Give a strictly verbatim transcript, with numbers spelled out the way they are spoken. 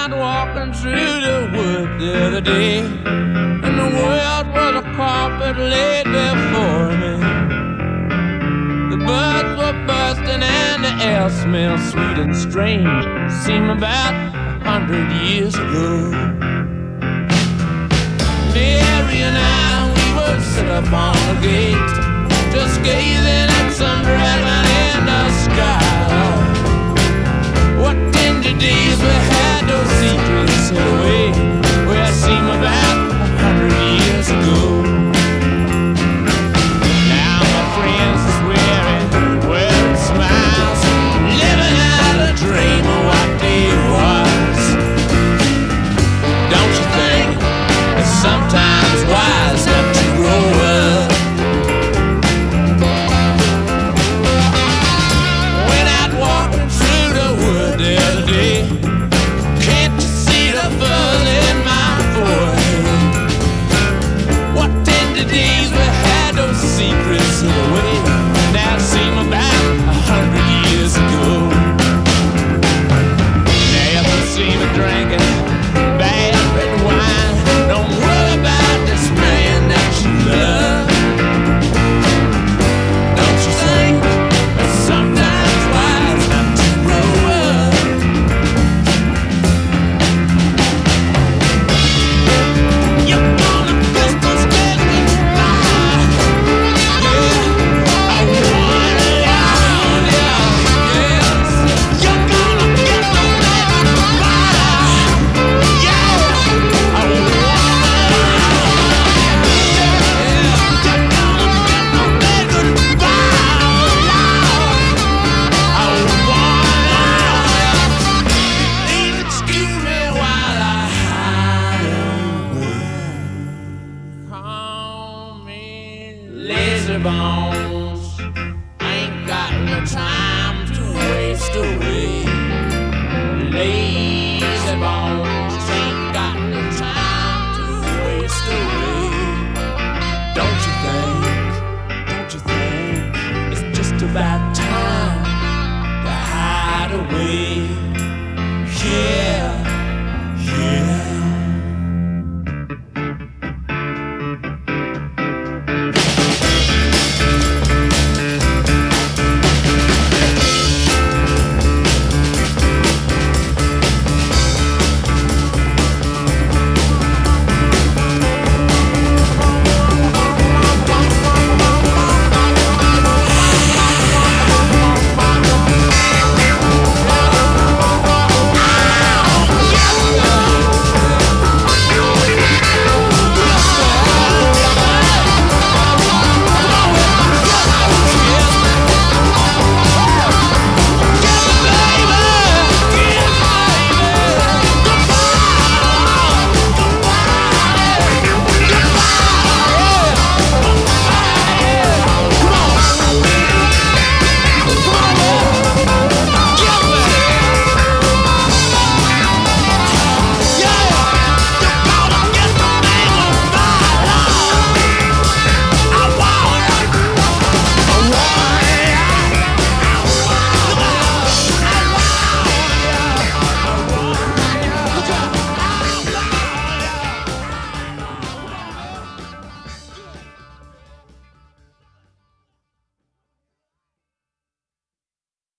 out walking through the wood the other day, and the world was a carpet laid before me. The birds were bursting and the air smelled sweet and strange. Seemed about a hundred years ago. Mary and I, we were set up on the gate, just gazing at some dragon in the sky. What tender days we had, those secrets hid away, where it seemed about a hundred years ago. Now my friends is wearing wearing smiles, living out a dream of what they was. Don't you think it's sometimes wise not to grow up? Went out walking through the wood the other day. Can't you see the fuzz in my forehead? What tender days we had, those secrets of the way. Now it seems about a hundred years ago. Never seen me drinking bad red wine. Don't worry about this man that you love. Don't you think it's sometimes wise not to grow up? You're gonna kiss those days with fire. Yeah, I wanna down, yeah, yes. You're gonna kiss those days with fire. Yeah, I wanna please excuse me while I hide away. Call me lazy bones. Ain't got no time to waste away. Lazy bones. Ain't got no time to waste away. Don't you think? Don't you think it's just about time to hide away?